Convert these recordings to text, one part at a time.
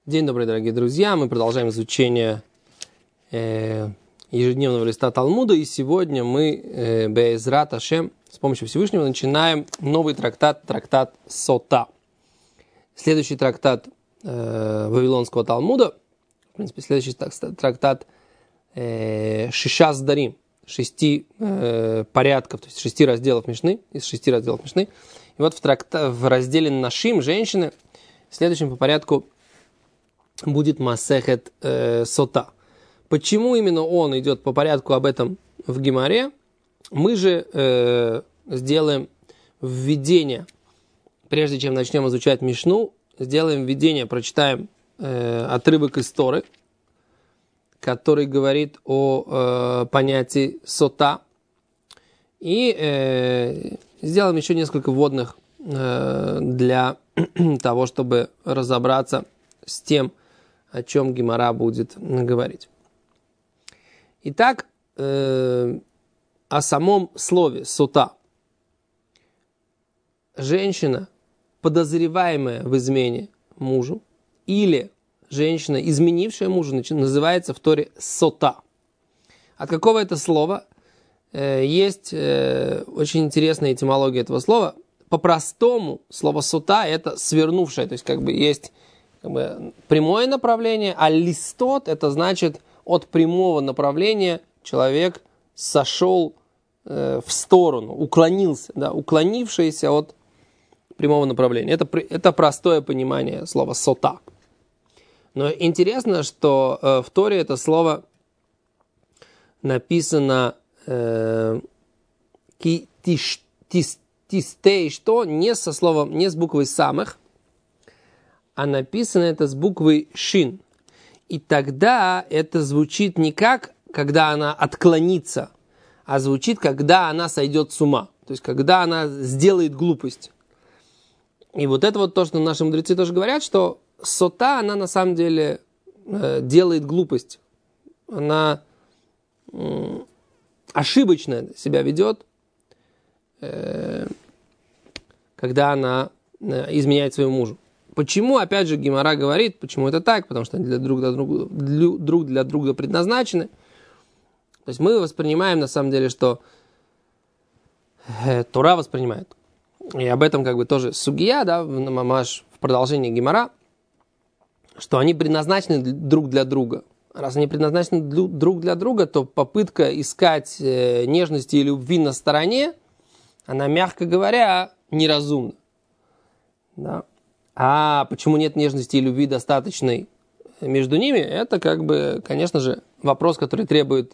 День добрый, дорогие друзья. Мы продолжаем изучение ежедневного листа Талмуда. И сегодня мы, Бе'езрат Ашем, с помощью Всевышнего начинаем новый трактат Сота. Следующий трактат Вавилонского Талмуда, в принципе, следующий трактат Шиша Сдарим, 6 порядков, то есть 6 разделов Мишны, из 6 разделов Мишны. И вот в разделе Нашим, женщины, следующим по порядку будет Масехет Сота. Почему именно он идет по порядку об этом в Гемаре? Мы же сделаем введение, прежде чем начнем изучать Мишну, сделаем введение, прочитаем отрывок из Торы, который говорит о понятии Сота. И сделаем еще несколько вводных для того, чтобы разобраться с тем, о чем Гемара будет говорить. Итак, о самом слове «сота». Женщина, подозреваемая в измене мужу, или женщина, изменившая мужа, называется в Торе «сота». От какого это слова? Есть очень интересная этимология этого слова. По-простому слово «сота» – это свернувшая, то есть есть прямое направление, а листот – это значит от прямого направления человек сошел в сторону, уклонился, да, уклонившийся от прямого направления. Это простое понимание слова «сота». Но интересно, что в Торе это слово написано «тистей», что не со словом, не с буквой «самых», а написано это с буквой «шин». И тогда это звучит не как, когда она отклонится, а звучит, когда она сойдет с ума. То есть, когда она сделает глупость. И вот это вот то, что наши мудрецы тоже говорят, что сота, она на самом деле делает глупость. Она ошибочно себя ведет, когда она изменяет своему мужу. Почему, опять же, Гемара говорит, почему это так? Потому что они друг для друга предназначены. То есть мы воспринимаем, на самом деле, что Тора воспринимает. И об этом тоже сугия, да, мамаш в продолжении Гемара, что они предназначены друг для друга. Раз они предназначены друг для друга, то попытка искать нежности и любви на стороне, она, мягко говоря, неразумна. Да. А почему нет нежности и любви достаточной между ними, это конечно же, вопрос, который требует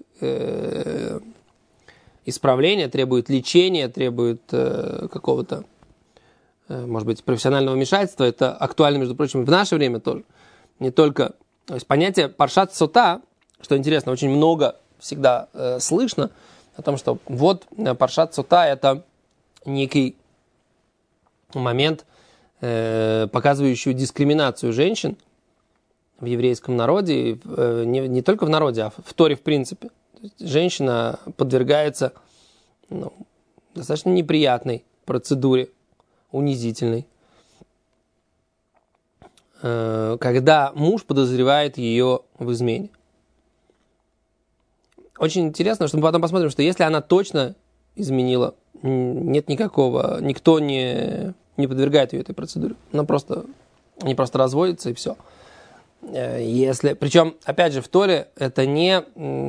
исправления, требует лечения, требует какого-то, может быть, профессионального вмешательства. Это актуально, между прочим, в наше время тоже. Не только... То есть понятие паршат сота, что интересно, очень много всегда слышно о том, что вот паршат сота – это некий момент, показывающую дискриминацию женщин в еврейском народе, не только в народе, а в Торе в принципе. То есть женщина подвергается достаточно неприятной процедуре, унизительной, когда муж подозревает ее в измене. Очень интересно, что мы потом посмотрим, что если она точно изменила, нет никакого, никто не подвергает ее этой процедуре. Они просто разводятся и все. Причем, опять же, в Торе это не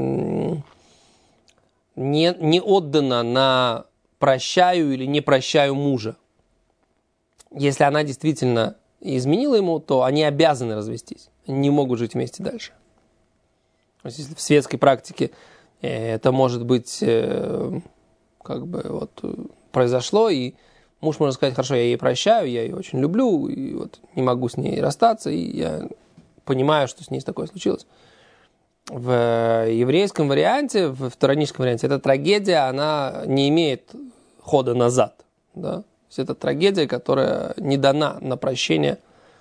отдано на прощаю или не прощаю мужа. Если она действительно изменила ему, то они обязаны развестись. Они не могут жить вместе дальше. То есть, если в светской практике это может быть произошло, и муж может сказать: хорошо, я ей прощаю, я ее очень люблю, и не могу с ней расстаться, и я понимаю, что с ней такое случилось. В еврейском варианте, в тораническом варианте, эта трагедия, она не имеет хода назад. Да? То есть это трагедия, которая не дана на прощение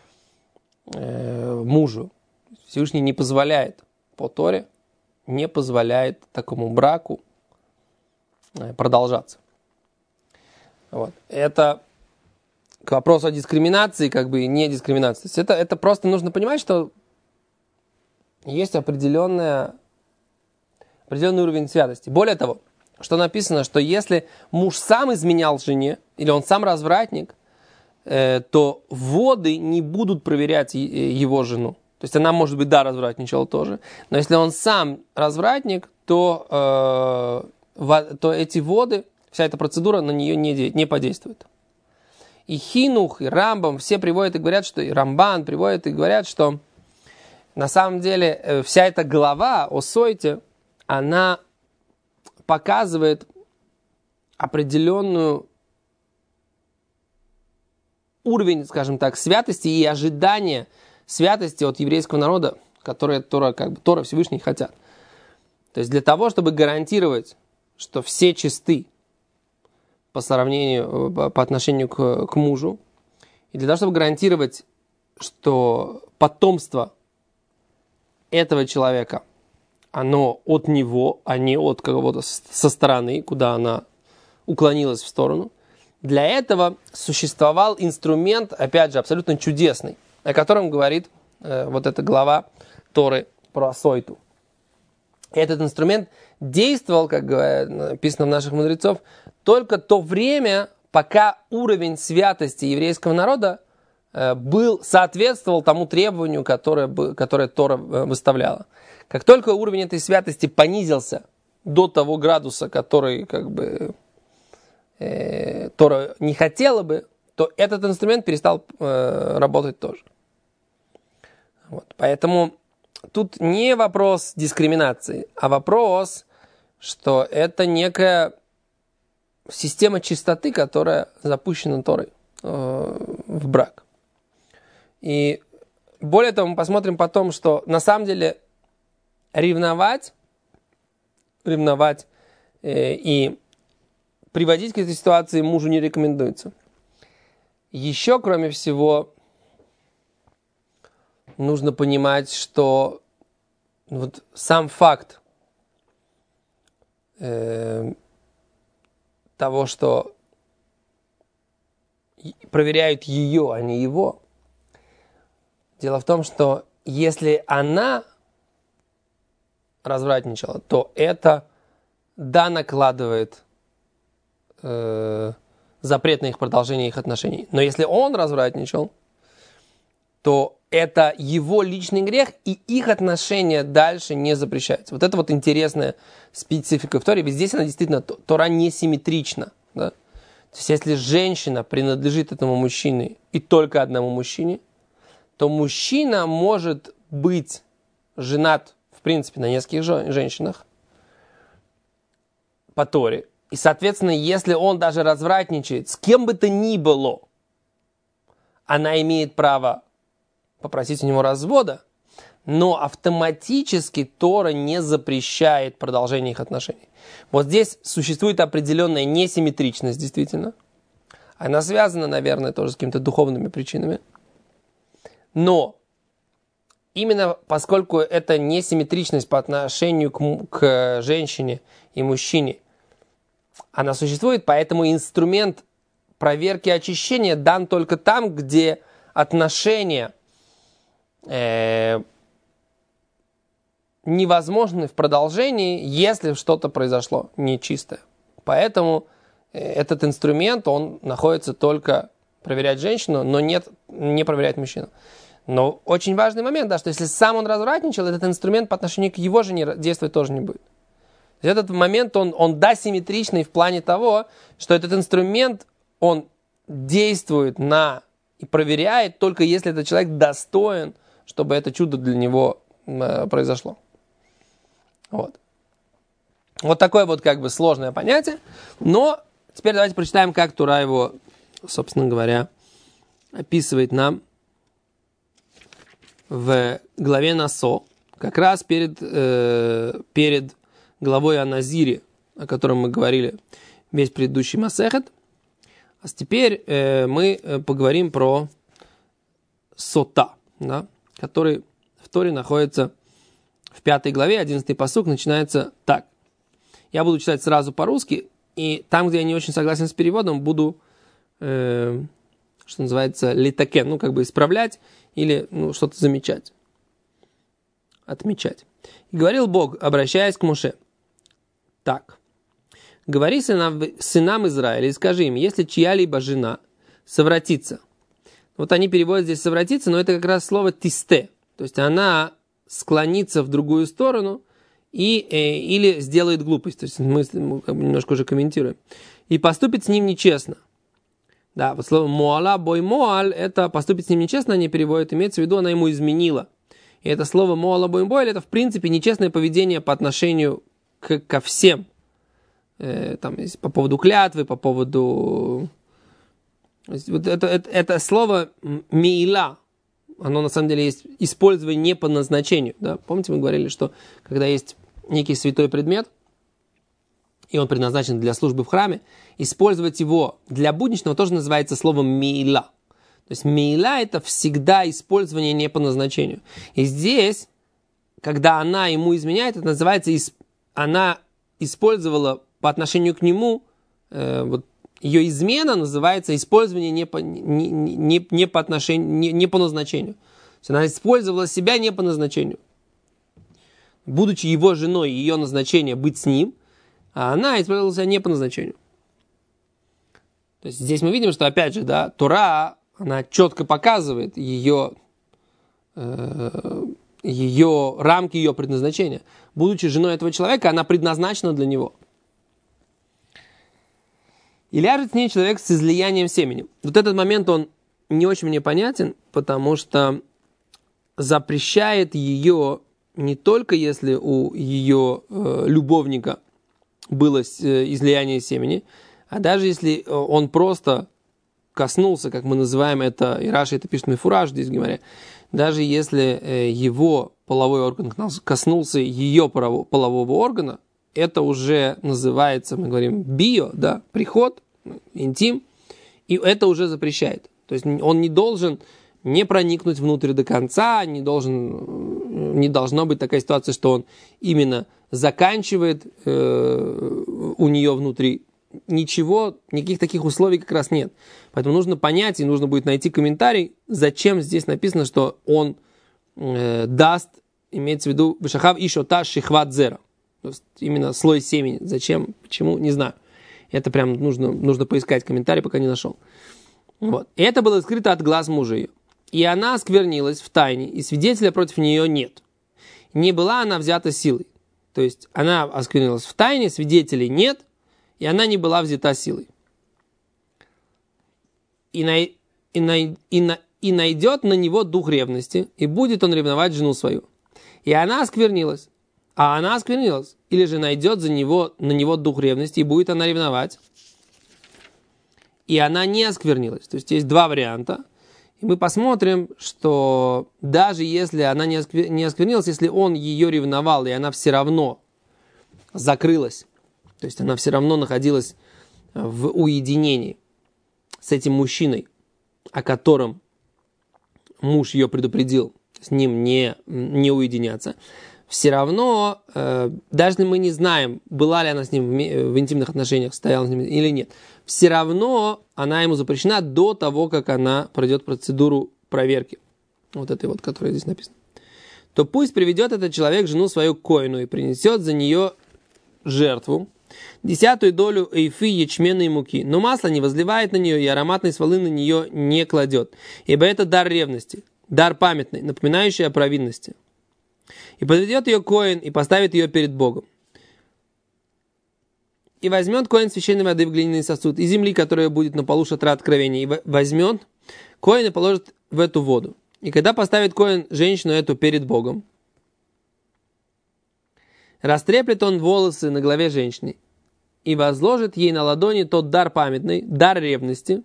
мужу. Всевышний не позволяет по Торе, не позволяет такому браку продолжаться. Вот. Это к вопросу о дискриминации, как бы, и не дискриминации. То есть это просто нужно понимать, что есть определенный уровень святости. Более того, что написано, что если муж сам изменял жене, или он сам развратник, то воды не будут проверять его жену. То есть она, может быть, да, развратничала тоже. Но если он сам развратник, то эти воды, вся эта процедура на нее не подействует. И Хинух, и Рамбам все приводят и говорят, что и Рамбан приводят и говорят, что на самом деле вся эта глава о Сойте, она показывает определенную уровень, скажем так, святости и ожидания святости от еврейского народа, которые Тора Всевышний хотят. То есть для того, чтобы гарантировать, что все чисты по отношению к мужу, и для того, чтобы гарантировать, что потомство этого человека, оно от него, а не от кого-то со стороны, куда она уклонилась в сторону, для этого существовал инструмент, опять же, абсолютно чудесный, о котором говорит вот эта глава Торы про Сойту. Этот инструмент действовал, как написано в наших мудрецов, только то время, пока уровень святости еврейского народа соответствовал тому требованию, которое Тора выставляла. Как только уровень этой святости понизился до того градуса, который Тора не хотела бы, то этот инструмент перестал работать тоже. Вот. Поэтому тут не вопрос дискриминации, а вопрос, что это некая система чистоты, которая запущена Торой в брак. И более того, мы посмотрим потом, что на самом деле ревновать и приводить к этой ситуации мужу не рекомендуется. Еще, кроме всего, нужно понимать, что вот сам факт того, что проверяют ее, а не его. Дело в том, что если она развратничала, то это накладывает запрет на их продолжение их отношений. Но если он развратничал, то это его личный грех, и их отношения дальше не запрещаются. Вот это вот интересная специфика в Торе. Ведь здесь она действительно, Тора несимметрична. Да? То есть, если женщина принадлежит этому мужчине и только одному мужчине, то мужчина может быть женат, в принципе, на нескольких женщинах по Торе. И, соответственно, если он даже развратничает с кем бы то ни было, она имеет право попросить у него развода, но автоматически Тора не запрещает продолжение их отношений. Вот здесь существует определенная несимметричность, действительно. Она связана, наверное, тоже с какими-то духовными причинами. Но именно поскольку эта несимметричность по отношению к женщине и мужчине, она существует, поэтому инструмент проверки очищения дан только там, где отношения невозможны в продолжении, если что-то произошло нечистое. Поэтому этот инструмент, он находится только проверять женщину, но не проверять мужчину. Но очень важный момент, да, что если сам он развратничал, этот инструмент по отношению к его жене действовать тоже не будет. То есть этот момент, он асимметричный в плане того, что этот инструмент, он действует и проверяет только если этот человек достоин, чтобы это чудо для него произошло. Вот такое вот сложное понятие. Но теперь давайте прочитаем, как Тора его, собственно говоря, описывает нам в главе Насо, как раз перед главой о Назире, о котором мы говорили весь предыдущий Масехет. А теперь мы поговорим про Сота, да, который в Торе находится в 5 главе, 11 пасук, начинается так. Я буду читать сразу по-русски, и там, где я не очень согласен с переводом, буду что называется литакен, ну, как бы исправлять или что-то замечать, отмечать. И говорил Бог, обращаясь к Моше, так, говори сынам Израиля и скажи им, если чья-либо жена совратится, вот они переводят здесь совратиться, но это как раз слово тисте, то есть она склонится в другую сторону или сделает глупость, то есть мы как бы немножко уже комментируем, и поступит с ним нечестно. Да, вот слово «моала», «бой моаль» – это «поступит с ним нечестно», они переводят, имеется в виду, она ему изменила. И это слово «моала», «бой моаль» – это, в принципе, нечестное поведение по отношению ко всем. Там, по поводу клятвы, по поводу... Вот это слово «мейла», оно, на самом деле, есть использование не по назначению. Да? Помните, мы говорили, что когда есть некий святой предмет, и он предназначен для службы в храме, использовать его для будничного тоже называется словом «мейла». То есть «мейла» – это всегда использование не по назначению. И здесь, когда она ему изменяет, это называется, она использовала по отношению к нему, вот ее измена называется использование не по назначению. То есть она использовала себя не по назначению. Будучи его женой, ее назначение быть с ним, а она использовала себя не по назначению. То есть здесь мы видим, что, опять же, да, Тора, она четко показывает ее рамки, ее предназначения. Будучи женой этого человека, она предназначена для него. И ляжет с ней человек с излиянием семени. Вот этот момент, он не очень мне понятен, потому что запрещает ее не только если у ее любовника было излияние семени, а даже если он просто коснулся, как мы называем это, и Раши это пишет мифураж здесь в Гемаре, даже если его половой орган коснулся ее полового органа, это уже называется, мы говорим, био, да, приход, интим, и это уже запрещает. То есть он не должен не проникнуть внутрь до конца, не должна быть такая ситуация, что он именно заканчивает у нее внутри. Ничего, никаких таких условий как раз нет. Поэтому нужно понять, и нужно будет найти комментарий, зачем здесь написано, что он даст, имеется в виду, вышахав ишота шихват зера. То есть именно слой семени. Зачем, почему, не знаю. Это прям нужно поискать комментарий, пока не нашел. Вот. И это было скрыто от глаз мужа ее. И она осквернилась в тайне, и свидетеля против нее нет. Не была она взята силой. То есть она осквернилась в тайне, свидетелей нет, и она не была взята силой. И найдет на него дух ревности, и будет он ревновать жену свою. И она осквернилась. А она осквернилась. Или же найдет на него дух ревности, и будет она ревновать. И она не осквернилась. То есть есть два варианта. И мы посмотрим, что даже если она не осквернилась, если он ее ревновал, и она все равно закрылась, то есть она все равно находилась в уединении с этим мужчиной, о котором муж ее предупредил с ним не уединяться, все равно, даже если мы не знаем, была ли она с ним в интимных отношениях, стояла с ним или нет, все равно она ему запрещена до того, как она пройдет процедуру проверки, вот этой вот, которая здесь написана. То пусть приведет этот человек жену свою к коину и принесет за нее жертву, 10 долю эйфы ячменной муки, но масло не возливает на нее и ароматной смолы на нее не кладет, ибо это дар ревности, дар памятный, напоминающий о провинности. И подведет ее коэн и поставит ее перед Богом. И возьмет коэн священной воды в глиняный сосуд и земли, которая будет на полу шатра откровения, и возьмет коэн и положит в эту воду. И когда поставит коэн женщину эту перед Богом, растреплет он волосы на голове женщины и возложит ей на ладони тот дар памятный, дар ревности,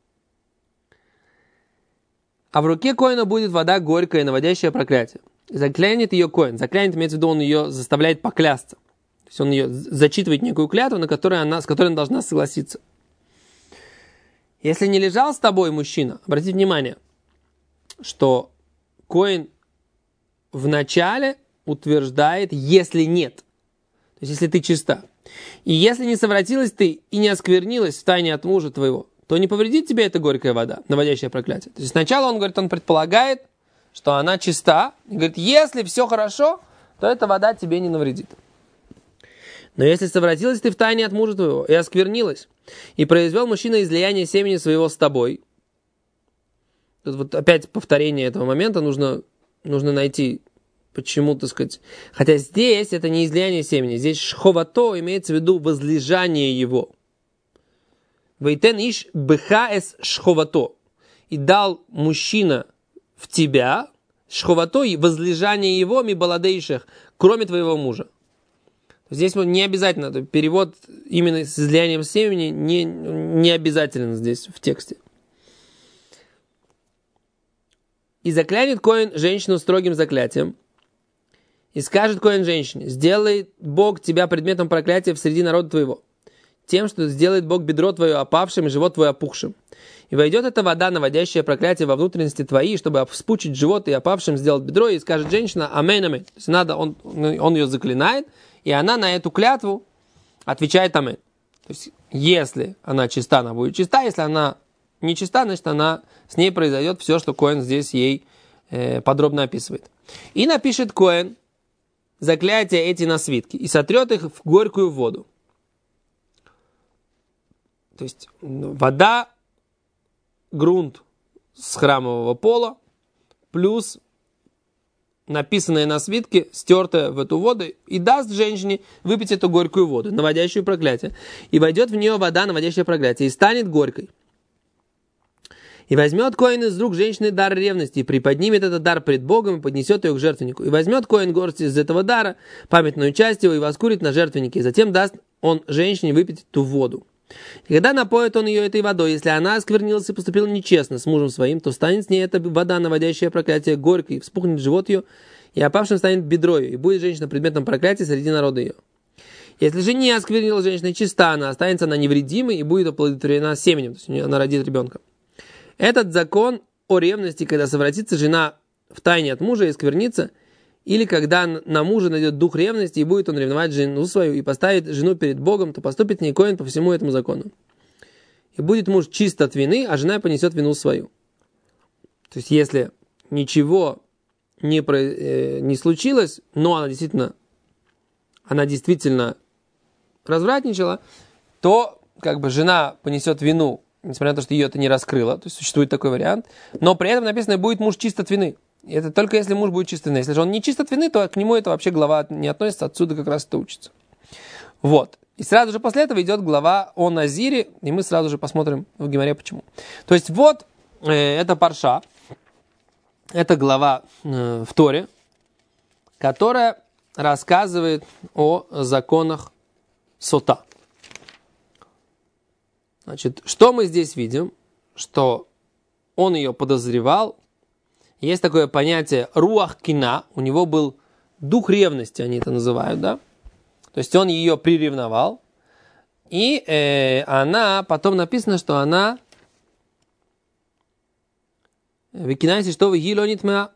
а в руке коэна будет вода горькая, наводящая проклятие. Заклянет ее коэн. Заклянет, имеется в виду, он ее заставляет поклясться. То есть он ее зачитывает некую клятву, с которой она должна согласиться. Если не лежал с тобой мужчина, обратите внимание, что коэн вначале утверждает, если нет. То есть если ты чиста. И если не совратилась ты и не осквернилась в тайне от мужа твоего, то не повредит тебе эта горькая вода, наводящая проклятие. То есть сначала он говорит, он предполагает, что она чиста. И говорит, если все хорошо, то эта вода тебе не навредит. Но если совратилась ты в тайне от мужа твоего и осквернилась, и произвел мужчина излияние семени своего с тобой, тут вот опять повторение этого момента нужно найти, почему, так сказать. Хотя здесь это не излияние семени, здесь шховато имеется в виду возлежание его. Вейтен иш беха эс шховато. И дал мужчина в тебя шховато и возлежание его мибаладейших, кроме твоего мужа. Здесь не обязательно, перевод именно с излиянием семени не обязателен здесь в тексте. И заклянет коэн женщину строгим заклятием, и скажет коэн женщине, сделает Бог тебя предметом проклятия в среди народа твоего, тем, что сделает Бог бедро твое опавшим и живот твой опухшим. И войдет эта вода, наводящая проклятие во внутренности твои, чтобы вспучить живот и опавшим сделать бедро, и скажет женщина, амэн, амэн. То есть он ее заклинает, и она на эту клятву отвечает амэн. То есть если она чиста, она будет чиста, если она не чиста, значит с ней произойдет все, что коэн здесь ей подробно описывает. И напишет коэн заклятия эти на свитки, и сотрет их в горькую воду. То есть вода, грунт с храмового пола, плюс написанное на свитке, стертое в эту воду, и даст женщине выпить эту горькую воду, наводящую проклятие. И войдет в нее вода, наводящая проклятие, и станет горькой. И возьмет коэн из рук женщины дар ревности, и приподнимет этот дар пред Богом, и поднесет ее к жертвеннику. И возьмет коэн горсть из этого дара, памятную часть его, и воскурит на жертвеннике, и затем даст он женщине выпить эту воду. И когда напоит он ее этой водой, если она осквернилась и поступила нечестно с мужем своим, то станет с ней эта вода, наводящая проклятие, горькой, и вспухнет живот ее, и опавшим станет бедро ее, и будет женщина предметом проклятия среди народа ее. Если же не осквернила женщина чиста, она останется она невредимой и будет оплодотворена семенем, то есть она родит ребенка. Этот закон о ревности, когда совратится жена в тайне от мужа и осквернится, или когда на мужа найдет дух ревности, и будет он ревновать жену свою, и поставит жену перед Богом, то поступит с ней коэн по всему этому закону. И будет муж чист от вины, а жена понесет вину свою. То есть, если ничего не случилось, но она действительно развратничала, то как бы жена понесет вину, несмотря на то, что ее это не раскрыло. То есть, существует такой вариант. Но при этом написано, будет муж чист от вины. И это только если муж будет чист от вины. Если же он не чист от вины, то к нему это вообще глава не относится, отсюда как раз это учится. Вот. И сразу же после этого идет глава о Назире, и мы сразу же посмотрим в Гемаре почему. То есть вот это парша, это глава в Торе, которая рассказывает о законах сота. Значит, что мы здесь видим? Что он ее подозревал. Есть такое понятие руах кина, у него был дух ревности, они это называют, да? То есть он ее приревновал, и она, потом написано, что она викинайся, что вы гилонитма.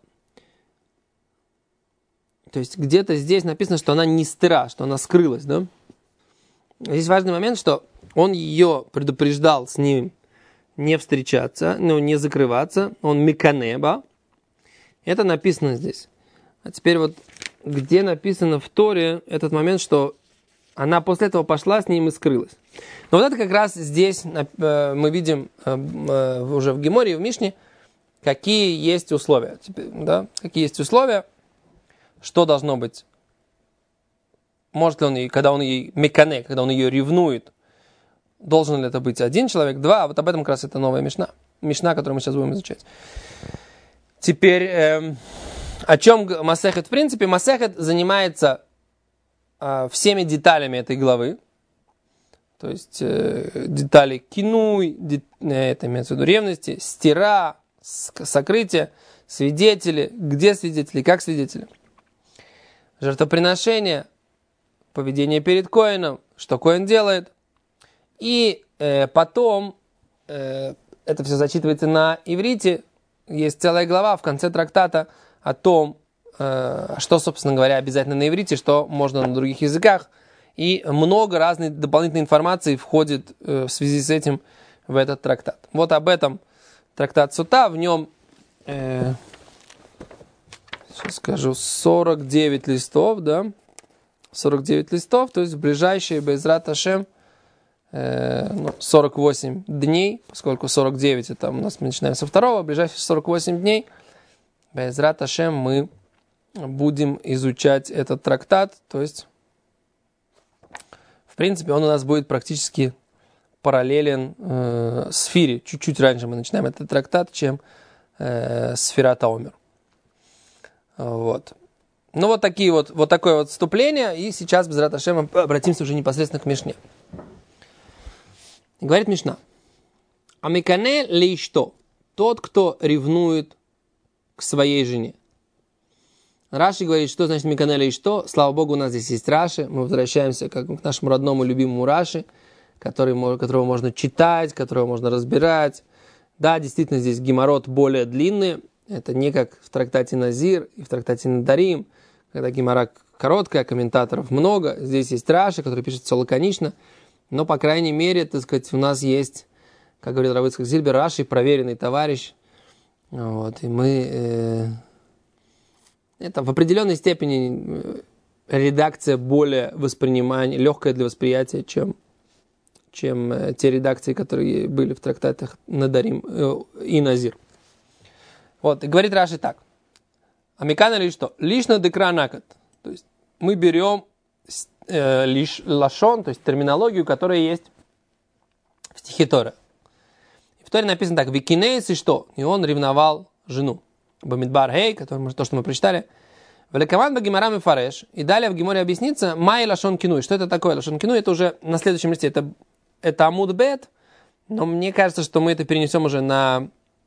То есть где-то здесь написано, что она не стыра, что она скрылась, да? Здесь важный момент, что он ее предупреждал с ним не встречаться, не закрываться, он миканеба. Это написано здесь. А теперь вот, где написано в Торе этот момент, что она после этого пошла с ним и скрылась. Но вот это как раз здесь мы видим уже в Геморе и в Мишне, какие есть условия. Да? Какие есть условия, что должно быть. Может ли он, когда он ей мекане, когда он ее ревнует, должен ли это быть один человек, два, а вот об этом как раз это новая Мишна. Мишна, которую мы сейчас будем изучать. Теперь, о чем Масехет? В принципе, Масехет занимается всеми деталями этой главы. То есть, детали кинуй, это имеется в виду ревности, стира, сокрытие, свидетели, где свидетели, как свидетели. Жертвоприношение, поведение перед коэном, что коэн делает. И потом, это все зачитывается на иврите. Есть целая глава в конце трактата о том, что, собственно говоря, обязательно на иврите, что можно на других языках. И много разной дополнительной информации входит в связи с этим в этот трактат. Вот об этом трактат Сота, в нем, сейчас скажу, 49 листов, да, 49 листов, то есть в ближайшие Бе'эзрат Ашем 48 дней, поскольку 49 это у нас мы начинаем со второго, в ближайшие 48 дней Бе'эзрат Ашем мы будем изучать этот трактат, то есть в принципе он у нас будет практически параллелен Сфире. Чуть-чуть раньше мы начинаем этот трактат, чем Сфират ха-Омер. Вот. Ну, вот такое вот вступление. И сейчас, Бе'эзрат Ашем, обратимся уже непосредственно к Мишне. Говорит Мишна. Амикане лейшто. Тот, кто ревнует к своей жене. Раши говорит, что значит Микане лейшто. Слава Богу, у нас здесь есть Раши. Мы возвращаемся к нашему родному любимому Раши, которого можно читать, которого можно разбирать. Да, действительно, здесь гемарот более длинный. Это не как в трактате Назир и в трактате Надарим, когда гемара короткая, комментаторов много. Здесь есть Раши, который пишет все лаконично. Но, по крайней мере, так сказать, у нас есть, как говорит Рав Ицхак Зильбер, Раши проверенный товарищ. Вот, и мы... это в определенной степени редакция более легкая для восприятия, чем те редакции, которые были в трактатах Надарим и Назир. Вот, и говорит Раши так. Амикана ли что? Лишна декра накат. То есть мы берем лишь лашон, то есть терминологию, которая есть в стихе Торы. В Торе написано так. Викинейс и что? И он ревновал жену. Бамидбар Хей, то, что мы прочитали. Великаван багимарам и фареш. И далее в Геморе объяснится май лашон кинуй. Что это такое лашон кинуй? Это уже на следующем листе. Это амуд бет, но мне кажется, что мы это перенесем уже на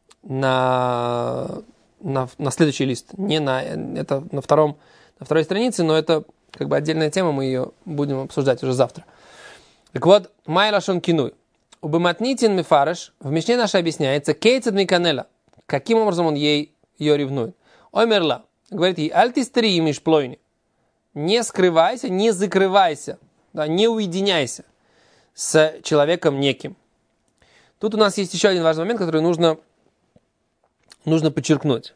следующий лист. Это на второй странице, но это как бы отдельная тема, мы ее будем обсуждать уже завтра. Так вот, май лашон кинуй. У бематнитин мифареш в Мишне наше объясняется кейцед миканела. Каким образом он ее ревнует? Омерла. Говорит ей, альтистри имиш плойни. Не скрывайся, не закрывайся, да, не уединяйся с человеком неким. Тут у нас есть еще один важный момент, который нужно подчеркнуть.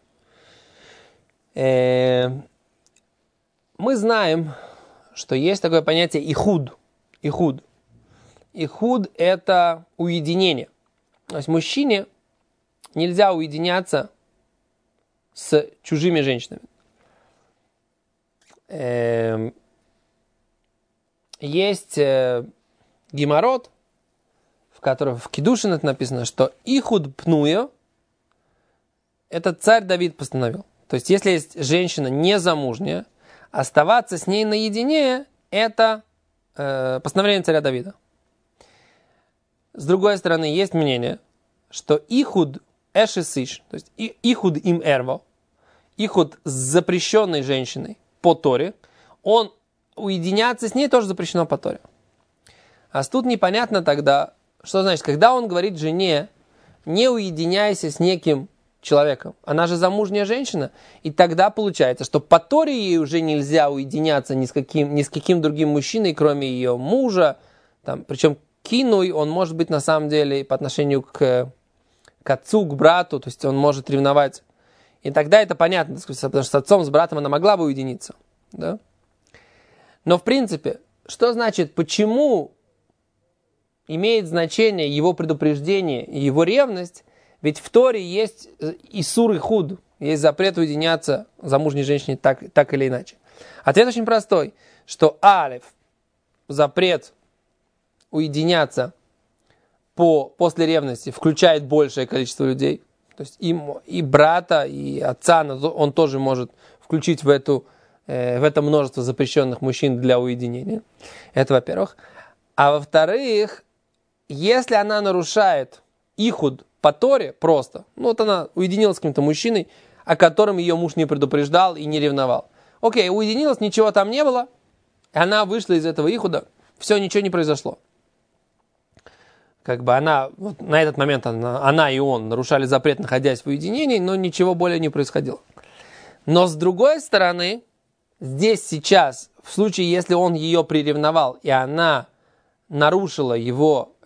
Мы знаем, что есть такое понятие ихуд. Ихуд – это уединение. То есть мужчине нельзя уединяться с чужими женщинами. Есть гемарот, в котором в Кидушин это написано, что ихуд пнуя – это царь Давид постановил. То есть если есть женщина незамужняя, оставаться с ней наедине – это постановление царя Давида. С другой стороны, есть мнение, что ихуд эшесиш, то есть ихуд им эрво, ихуд с запрещенной женщиной по Торе, он уединяться с ней тоже запрещено по Торе. А тут непонятно тогда, что значит, когда он говорит жене, не уединяйся с неким человеком, она же замужняя женщина, и тогда получается, что по Торе ей уже нельзя уединяться ни с каким другим мужчиной, кроме ее мужа, там, причем кинуй, он может быть на самом деле по отношению к отцу, к брату, то есть он может ревновать. И тогда это понятно, потому что с отцом, с братом она могла бы уединиться. Да? Но в принципе, что значит, почему имеет значение его предупреждение и его ревность? Ведь в Торе есть исур и худ, есть запрет уединяться замужней женщине так или иначе. Ответ очень простой, что алеф, запрет уединяться после ревности включает большее количество людей. То есть и брата, и отца он тоже может включить в это множество запрещенных мужчин для уединения. Это во-первых. А во-вторых, если она нарушает ихуд по Торе просто, вот она уединилась с каким-то мужчиной, о котором ее муж не предупреждал и не ревновал. Окей, уединилась, ничего там не было, она вышла из этого ихуда, все, ничего не произошло. Как бы на этот момент она и он нарушали запрет, находясь в уединении, но ничего более не происходило. Но с другой стороны, здесь сейчас, в случае, если он ее приревновал, и она нарушила его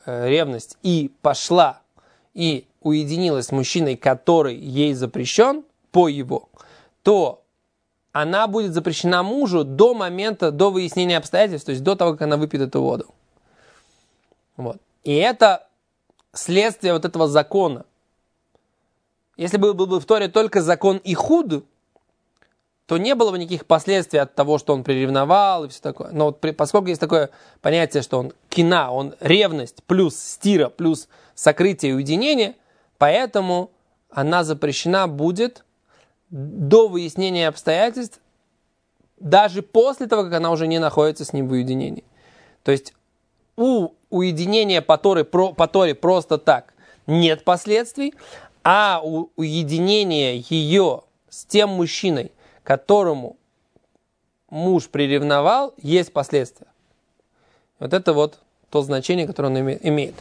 ревность и пошла и уединилась с мужчиной, который ей запрещен по его, то она будет запрещена мужу до момента, до выяснения обстоятельств, то есть до того, как она выпьет эту воду. Вот. И это следствие вот этого закона. Если бы был бы в Торе только закон Ихуд, то не было бы никаких последствий от того, что он приревновал и все такое. Но вот поскольку есть такое понятие, что он кина, он ревность плюс стира, плюс сокрытие и уединение, поэтому она запрещена будет до выяснения обстоятельств, даже после того, как она уже не находится с ним в уединении. То есть у уединения по Торе просто так нет последствий, а у уединения ее с тем мужчиной, которому муж приревновал, есть последствия. Вот это вот то значение, которое он имеет.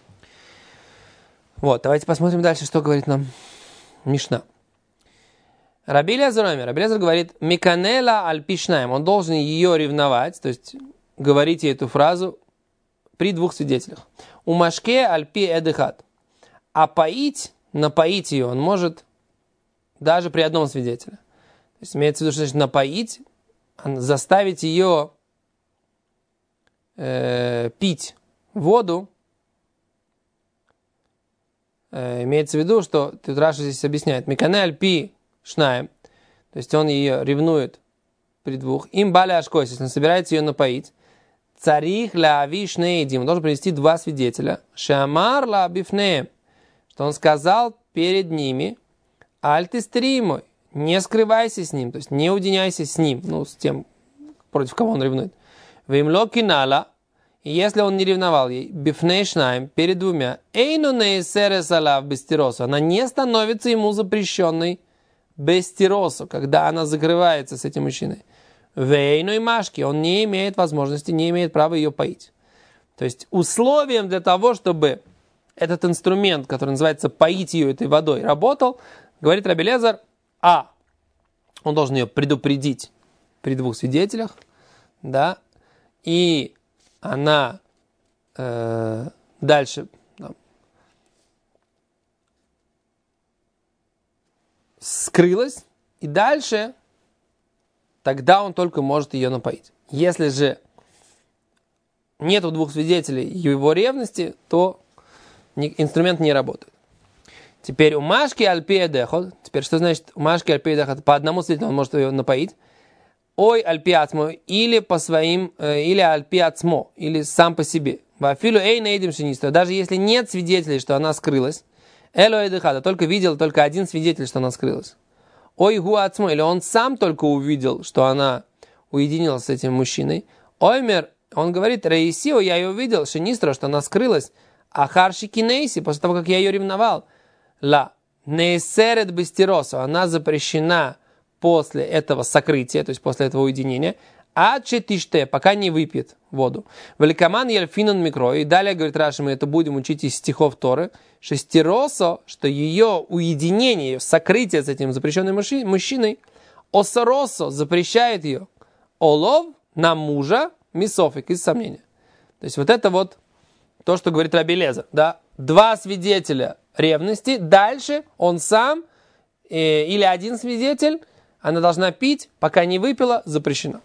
Вот, давайте посмотрим дальше, что говорит нам Мишна. Раби Элиэзер говорит, Миканела альпишнаем, он должен ее ревновать, то есть говорите эту фразу при двух свидетелях. У машке альпи эдыхат. А напоить ее он может даже при одном свидетеле. То есть имеется в виду, что значит напоить, заставить ее пить воду. Имеется в виду, что тут Раши здесь объясняет. Микане альпи шнаем. То есть он ее ревнует при двух. Им баля ашкойс, если он собирается ее напоить. Царих ла вишнеидим. Он должен привести два свидетеля. Шамар ла бифнеем. Что он сказал перед ними. Альтистримой. Не скрывайся с ним. То есть не уединяйся с ним. Ну, с тем, против кого он ревнует. Вимло кинала. И если он не ревновал ей, бифнейшнаем, перед двумя, эйну нейсерес алав бестиросу, она не становится ему запрещенной бестиросу, когда она закрывается с этим мужчиной. Вейну и машки, он не имеет возможности, не имеет права ее поить. То есть условием для того, чтобы этот инструмент, который называется поить ее этой водой, работал, говорит Раби Элиэзер, он должен ее предупредить при двух свидетелях, да, и она дальше скрылась, и дальше тогда он только может ее напоить. Если же нету двух свидетелей его ревности, то инструмент не работает. Теперь у Машки альпия дехот, теперь что значит у Машки альпия дехот? По одному свидетелю он может ее напоить. Ой, альпиацмо, или по своим, или альпиацмо, или сам по себе. Вафилу эй нейдим шинистро. Даже если нет свидетелей, что она скрылась, эло эдыхада, только видел только один свидетель, что она скрылась. Ой, гуацмо, или он сам только увидел, что она уединилась с этим мужчиной. Оймер, он говорит, рейсио, я ее увидел, шинистро, что она скрылась. А харши кинейси, после того, как я ее ревновал. Ла, нейсерет бестиросу, она запрещена после этого сокрытия, то есть после этого уединения, а четиште, пока не выпьет воду. Великоман ельфинон микро, и далее, говорит Раши, мы это будем учить из стихов Торы, шестиросо, что ее уединение, ее сокрытие с этим запрещенным мужчиной, осоросо, запрещает ее, олов, на мужа, мисофик, из сомнения. То есть вот это вот то, что говорит Раби Элиэзер, да, два свидетеля ревности, дальше он сам или один свидетель, она должна пить, пока не выпила, запрещено.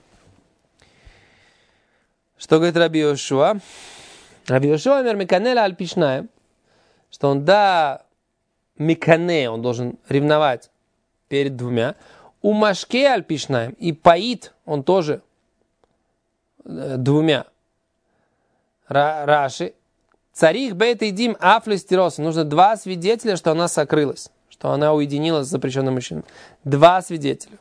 Что говорит Раби Йошуа? Раби Йошуа миканела альпишная, что он микане, он должен ревновать перед двумя. У машке альпишная и поит он тоже двумя. Раши. Царих бейт и дим афлистироса. Нужно два свидетеля, что она сокрылась, что она уединилась с запрещенным мужчиной. Два свидетеля.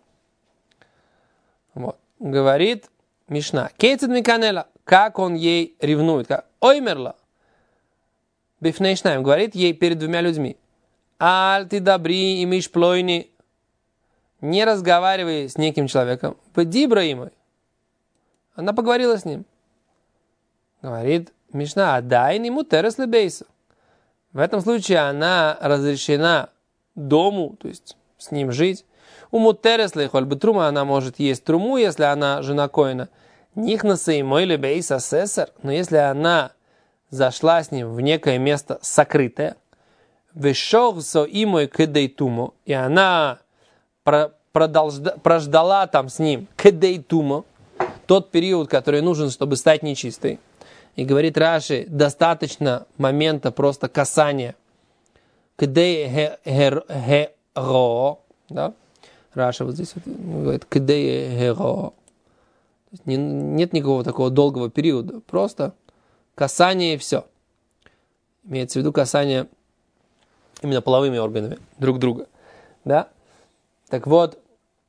Вот. Говорит Мишна. Кейцет миканела. Как он ей ревнует. Оймерла. Бифнейшнаем. Говорит ей перед двумя людьми. Аль ты добри и миш плойни. Не разговаривай с неким человеком. Дибра ему. Она поговорила с ним. Говорит Мишна. Адай ему терес лебейса. В этом случае она разрешена дому, то есть с ним жить. У мутерес лейхоль бетрума, она может есть труму, если она жена коэна. Нихнаса и мой лебейса сесар. Но если она зашла с ним в некое место сокрытое, вешохсо имой кедейтумо, и она прождала там с ним кедейтумо, тот период, который нужен, чтобы стать нечистой. И говорит Раши, достаточно момента просто касания. Кедей-херо, да? Раша вот здесь вот говорит кедей-херо. Нет никакого такого долгого периода, просто касание и все. Имеется в виду касание именно половыми органами друг друга. Да? Так вот,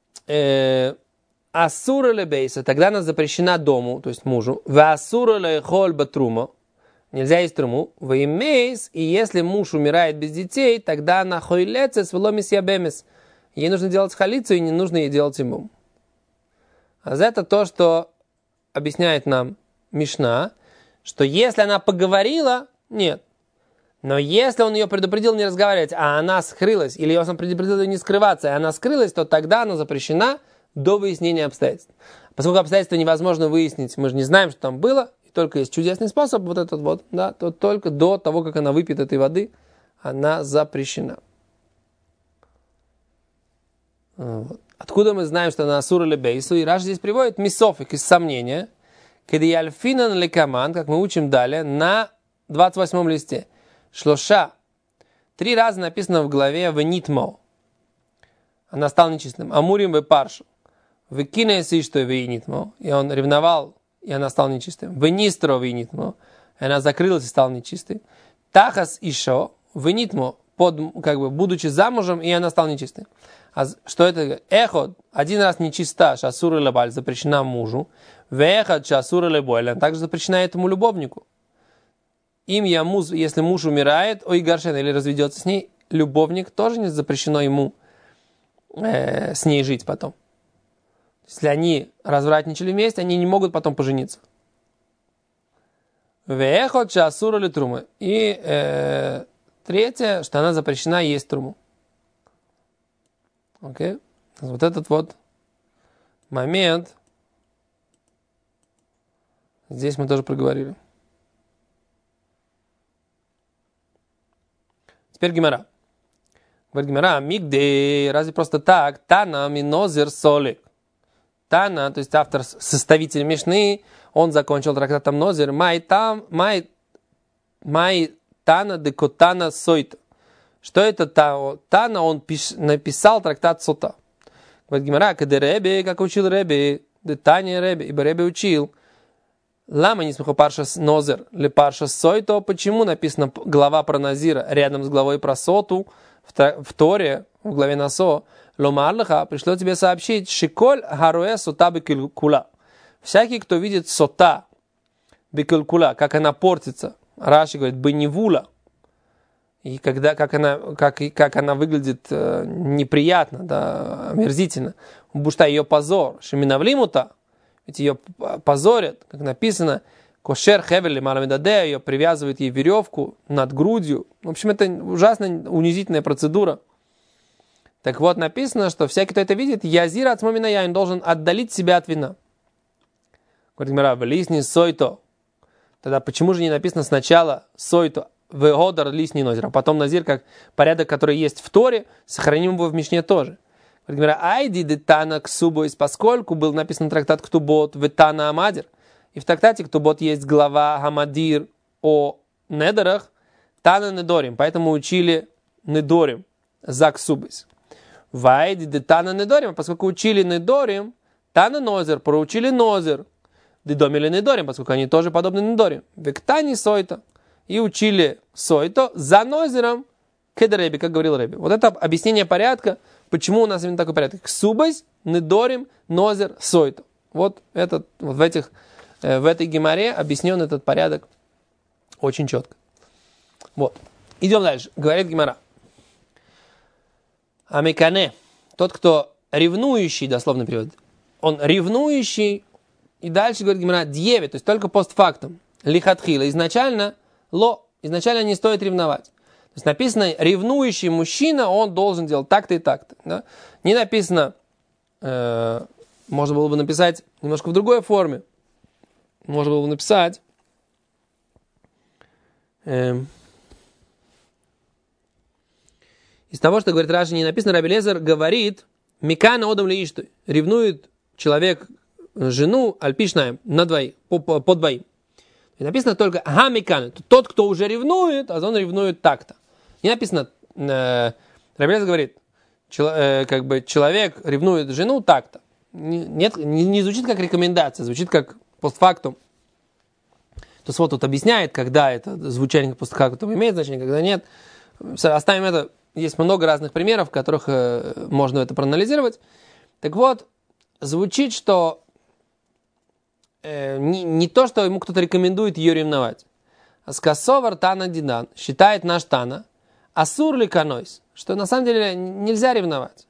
асура лебейса, тогда она запрещена дому, то есть мужу. Ва асура лехоль батрума, нельзя есть труму. Ва имейс, и если муж умирает без детей, тогда она хойлецес вломис ябемес. Ей нужно делать халицу, и не нужно ей делать имум. А это то, что объясняет нам Мишна, что если она поговорила, нет. Но если он ее предупредил не разговаривать, а она скрылась, или он предупредил ее не скрываться, и она скрылась, то тогда она запрещена до выяснения обстоятельств. Поскольку обстоятельства невозможно выяснить, мы же не знаем, что там было, и только есть чудесный способ, вот этот вот, да, то только до того, как она выпьет этой воды, она запрещена. Вот. Откуда мы знаем, что она асура лебейсу? И Раш здесь приводит мисофик из сомнения, кедиальфинан лекаман, как мы учим далее, на 28 листе. Шлоша. 3 раза написано в главе венитмо. Она стала нечистым. Амурим ве паршу. Векинеси что венитмо. И он ревновал, и она стала нечистым. Венистро венитмо. И она закрылась и стала нечистой. Тахас ишо венитмо. Будучи замужем, и она стала нечистой. А что это? Эход, один раз нечиста, шасура лебаль, запрещена мужу. Веход, шасура леболь, она также запрещена этому любовнику. Им ямуз, если муж умирает, ой гаршен, или разведется с ней, любовник тоже не запрещено ему с ней жить потом. Если они развратничали вместе, они не могут потом пожениться. Веход, шасура летрума. И третье, что она запрещена есть труму. Окей? Вот этот вот момент здесь мы тоже проговорили. Теперь Гемара. Говорит Гемара, мигдей, разве просто так? Тана минозер солик. Тана, то есть автор, составитель Мишны, он закончил трактатом Нозер. Май тана декотана сойта. Что это Тана? Он написал трактат Сота. Говорит Гемара, когда Ребе, как учил Ребе, Таня Ребе, ибо Ребе учил, лама не смеху парша Нозер, ли парша Сойто, почему написана глава про Назира рядом с главой про Соту, в Торе, в главе Насо, Ломарлаха, пришло тебе сообщить, Шиколь Харуэ Сота Бекилкула. Всякий, кто видит Сота Бекилкула, как она портится, Раши говорит, Беневула, и когда, как она выглядит неприятно, да, омерзительно. Бушта ее позор. Шеминавлимута, ведь ее позорят, как написано, кошер хевели маламедаде, ее привязывают ей веревку над грудью. В общем, это ужасно унизительная процедура. Так вот, написано, что всякий, кто это видит, язира от смомина я, он должен отдалить себя от вина. Говорит Гемара, лисни сойто. Тогда почему же не написано сначала сойто? Вегодар лисни нозер, а потом назир, как порядок, который есть в Торе, сохраним его в Мишне тоже. Говорит, айди детана ксубойс, поскольку был написан трактат Ктубот ветана амадир, и в трактате Ктубот есть глава Хамадир о недорах, тана недорим, поэтому учили недорим за ксубойс. Вайди детана недорим, поскольку учили недорим, тана нозер, проучили нозер, дедомили недорим, поскольку они тоже подобны недорим. Вектани сойта. И учили сойто за нозером кедреби, как говорил Реби. Вот это объяснение порядка, почему у нас именно такой порядок. Ксубайс, недорим, нозер, сойто. Вот в этой гемаре объяснен этот порядок очень четко. Вот. Идем дальше. Говорит гемара. Амикане, тот, кто ревнующий, дословно перевод, он ревнующий, и дальше говорит гемара, дьеве, то есть только постфактум, лихатхила, изначально не стоит ревновать. То есть написано, ревнующий мужчина, он должен делать так-то и так-то. Да? Не написано, можно было бы написать немножко в другой форме. Можно было бы написать, Из того, что говорит Раши, не написано, Раби Элиэзер говорит, Микана одам лиишту, ревнует человек жену, альпишнаем, на двоих, по двоим. И написано только, ага, Микана, тот, кто уже ревнует, а он ревнует так-то. Не написано, Раби Элиэзер говорит, как бы человек ревнует жену так-то. Нет, не звучит как рекомендация, звучит как постфактум. То есть вот тут объясняет, когда это звучание постфактум имеет значение, когда нет. Оставим это. Есть много разных примеров, в которых можно это проанализировать. Так вот, звучит, что не то, что ему кто-то рекомендует ее ревновать. А скасовар Тана Дидан считает наш Тана, асур ли канойс, что на самом деле нельзя ревновать.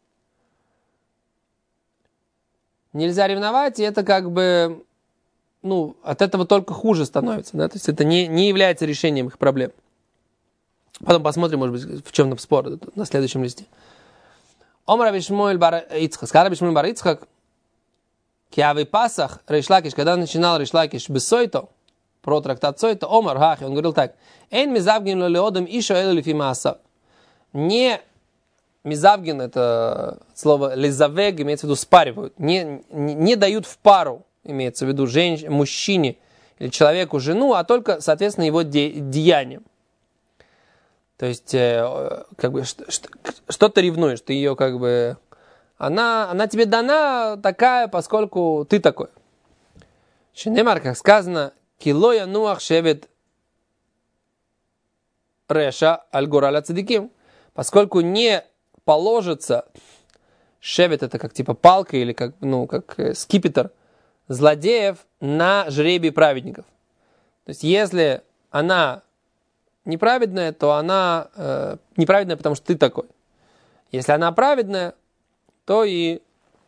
Нельзя ревновать, и это как бы, от этого только хуже становится. Да? То есть это не является решением их проблем. Потом посмотрим, может быть, в чем там спор на следующем листе. Омар Раби Шмуэль бар Ицхак. Сказал Раби Шмуэль бар Ицхак, киавы Пасах, Рейш Лакиш, когда начинал Рейш Лакиш бессойто, про трактат Сойто, Омар Хахи, он говорил так, «Эйн мизавгин леодам ишо элу лифи маасав». Не мизавгин, это слово лизавег, имеется в виду спаривают, не дают в пару, имеется в виду мужчине или человеку жену, а только, соответственно, его деяниям. То есть, как бы, что ты ревнуешь, ты ее как бы, она тебе дана такая, поскольку ты такой. Шинемар, как сказано, килоя нуах шевет реша аль-гураля цадиким, поскольку не положится, шевет это как типа палка или как скипетр злодеев на жребий праведников. То есть, если она неправедная, то она неправедная, потому что ты такой. Если она праведная, то если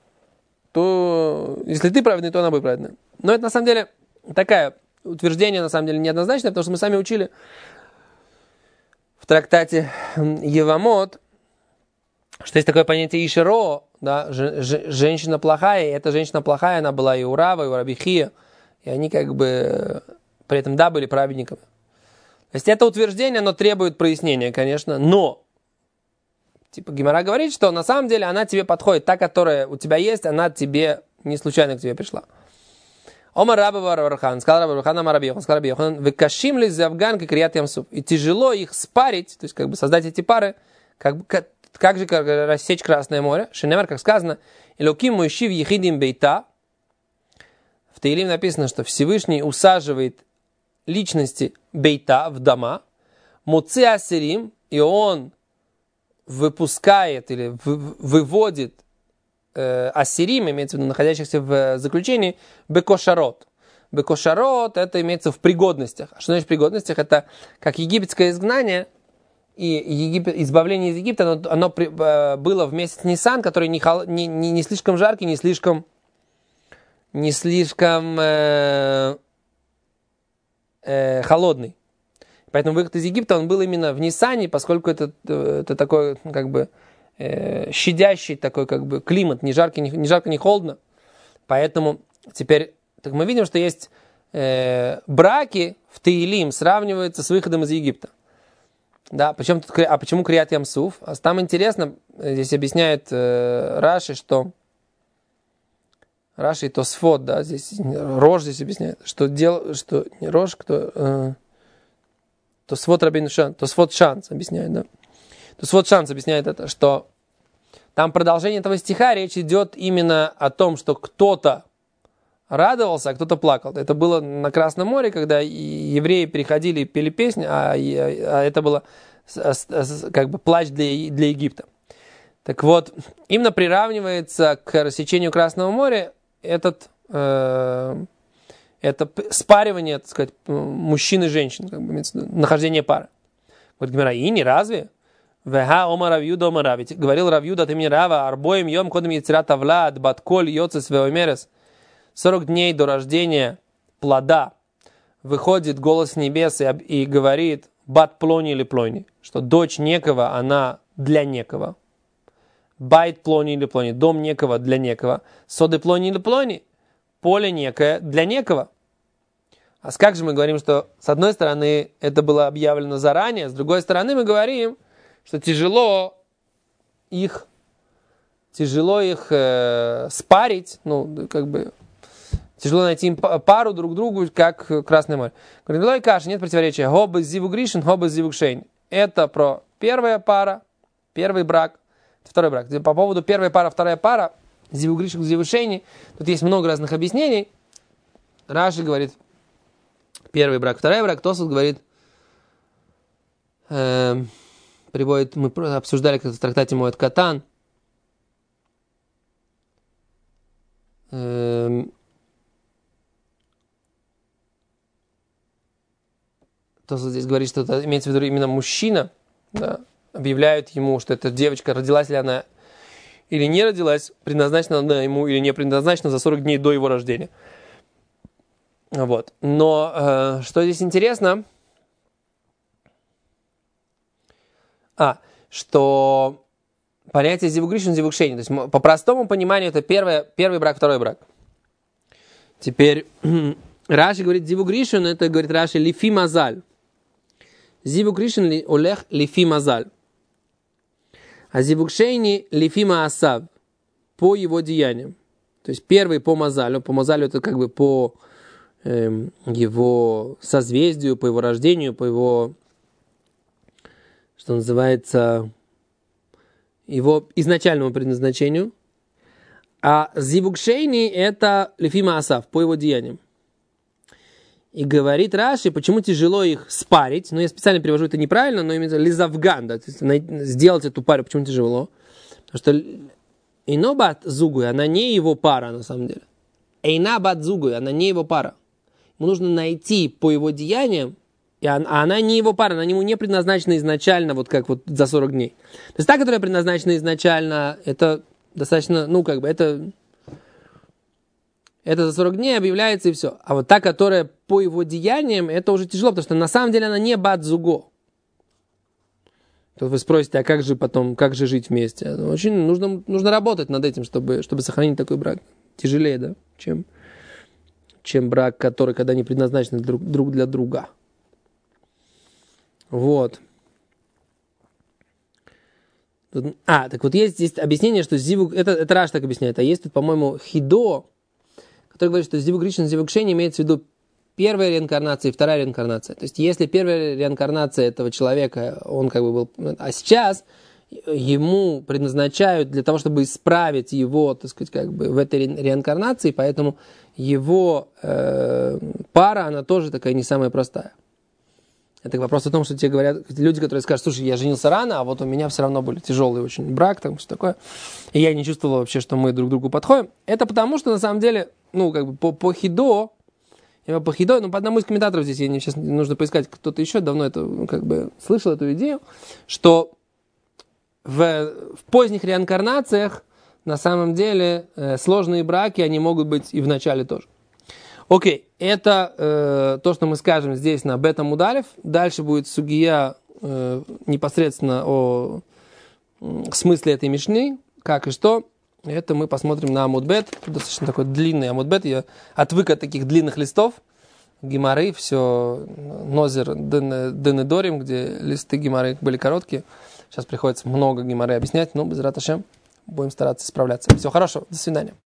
ты праведный, то она будет праведная. Но это на самом деле такое утверждение, на самом деле неоднозначное, потому что мы сами учили в трактате Евамот, что есть такое понятие Ишеро, да, женщина плохая, и эта женщина плохая, она была и у Рава, и у Раби Хия, и они как бы при этом были праведниками. То есть это утверждение, оно требует прояснения, конечно, но Гемара говорит, что на самом деле она тебе подходит, та, которая у тебя есть, она тебе не случайно к тебе пришла. Омар Раби Варвархан, сказал Раби Варвархан, Омар Раби Йохан, сказал Раби Йохан, векашим ли завган как Крият Ям-Суф, и тяжело их спарить, то есть как бы создать эти пары, как же рассечь Красное море. Шинемар, как сказано, Элоким мойшив ехидим бейта, в Таилим написано, что Всевышний усаживает личности бейта в дома, муци асирим, и он выпускает или выводит асирим, имеется в виду находящихся в заключении, бекошарот. Бекошарот, это имеется в пригодностях. А что значит в пригодностях? Это как египетское изгнание и избавление из Египта, оно было в месяц Нисан, который не слишком жаркий, не слишком холодный. Поэтому выход из Египта, он был именно в Нисане, поскольку это такой, как бы, щадящий такой, как бы, климат, ни жарко, ни холодно. Поэтому теперь так мы видим, что есть браки в Таилим сравниваются с выходом из Египта. Да, почему Крият Ям-Суф? Там интересно, здесь объясняет Раши, что Раши и Тосфот, да, здесь Рош здесь объясняет, что не Рош, Тосфот Рабейну Шан, Тосфот Шанс объясняет, да. Тосфот Шанс объясняет это, что там продолжение этого стиха, речь идет именно о том, что кто-то радовался, а кто-то плакал. Это было на Красном море, когда евреи приходили и пели песни, а это было как бы плач для Египта. Так вот, именно приравнивается к рассечению Красного моря это спаривание, так сказать, мужчин и женщин, как бы, нахождение пары. Говорит Гемара, и не разве? Веха ома Равьюда ома Рави. Говорил Равьюда от имени Рава, арбоем йом кодем яцерат авлад, батколь йоцес веомерес. 40 дней до рождения плода выходит голос с небес и говорит, бат плони или плони, что дочь некого, она для некого. Байт плони или плони, дом некого для некого. Соды плони или плони, поле некое для некого. А как же мы говорим, что с одной стороны это было объявлено заранее, с другой стороны мы говорим, что тяжело их спарить, ну, как бы, тяжело найти им пару друг другу, как Красное море. Говорит, Лой каши, нет противоречия. Хоба зиву гришин, хоба зиву кшейн. Это про первая пара, первый брак, второй брак. По поводу первой пары, вторая пара, зиву гришин, зиву шейни, тут есть много разных объяснений. Раши говорит, первый брак, второй брак. Тосфот говорит, приводит, мы обсуждали как-то в трактате Моэд Катан, Тосфот здесь говорит, что это имеется в виду именно мужчина, да, объявляют ему, что эта девочка, родилась ли она или не родилась, предназначена она ему или не предназначена за 40 дней до его рождения. Вот. Но что здесь интересно, что понятие зивугришин, зивукшейни, то есть по простому пониманию это первый брак, второй брак. Теперь Раши говорит, зивугришин, это говорит Раши, лифи мазаль. Зивугришин олех лифи мазаль. А зивукшейни лифи маасав, по его деяниям. То есть первый по мазалю это как бы по его созвездию, по его рождению, по его, что называется, его изначальному предназначению. А зивукшейни это лифима асав, по его деяниям. И говорит Раши, почему тяжело их спарить. Я специально перевожу это неправильно, но именно лизавган, да, то есть сделать эту пару, почему тяжело. Потому что инобат зугуй, она не его пара на самом деле. Эйнабат зугуй, она не его пара. Ему нужно найти по его деяниям, а она не его пара, она ему не предназначена изначально, вот как вот за 40 дней. То есть та, которая предназначена изначально, это достаточно, это за 40 дней объявляется и все. А вот та, которая по его деяниям, это уже тяжело, потому что на самом деле она не бат-зуго. Тут вы спросите, а как же потом, как же жить вместе? Очень нужно работать над этим, чтобы сохранить такой брак. Тяжелее, да, чем брак, который, когда не предназначен друг для друга. Вот. Так вот есть здесь объяснение, что зивук, это Раш так объясняет, а есть тут, по-моему, хидо, который говорит, что зивук гришин, зивук шейни имеется в виду первая реинкарнация и вторая реинкарнация. То есть если первая реинкарнация этого человека, он как бы был, а сейчас ему предназначают для того, чтобы исправить его, так сказать, как бы в этой реинкарнации, поэтому его пара, она тоже такая не самая простая. Это вопрос о том, что тебе говорят люди, которые скажут, слушай, я женился рано, а вот у меня все равно были тяжелый очень брак, там что такое, и я не чувствовал вообще, что мы друг к другу подходим. Это потому, что на самом деле, по хидо, по одному из комментаторов здесь, сейчас нужно поискать, кто-то еще давно это, слышал эту идею, что в поздних реинкарнациях на самом деле сложные браки, они могут быть и в начале тоже. Окей, это то, что мы скажем здесь на Бета Мудалев. Дальше будет сугия непосредственно о смысле этой мишны, как и что. Это мы посмотрим на Амудбет. Достаточно такой длинный Амудбет. Я отвык от таких длинных листов. Гемары, все Нозер Денедорим, где листы гемары были короткие. Сейчас приходится много гемары объяснять, но без раташем будем стараться справляться. Всего хорошего, до свидания.